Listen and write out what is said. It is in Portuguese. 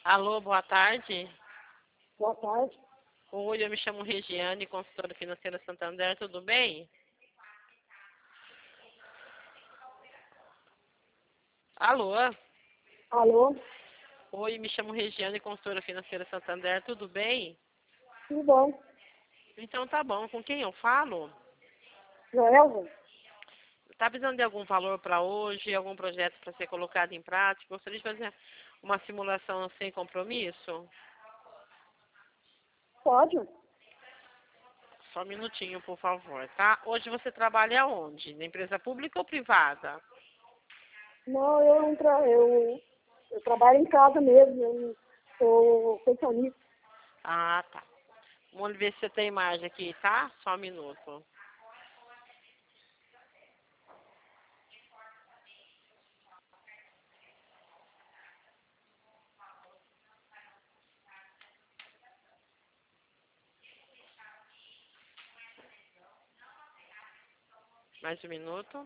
Alô, boa tarde. Boa tarde. Oi, eu me chamo Regiane, consultora financeira Santander, tudo bem? Alô? Alô? Oi, me chamo Regiane, consultora financeira Santander, tudo bem? Tudo bom? Então tá bom, com quem eu falo? Joelza? Tá precisando de algum valor para hoje, algum projeto para ser colocado em prática? Gostaria de fazer uma simulação sem compromisso? Pode? Só um minutinho, por favor, tá? Hoje você trabalha onde? Na empresa pública ou privada? Não, eu trabalho em casa mesmo. Eu sou pensionista. Ah, tá. Vamos ver se você tem imagem aqui, tá? Só um minuto. Mais um minuto.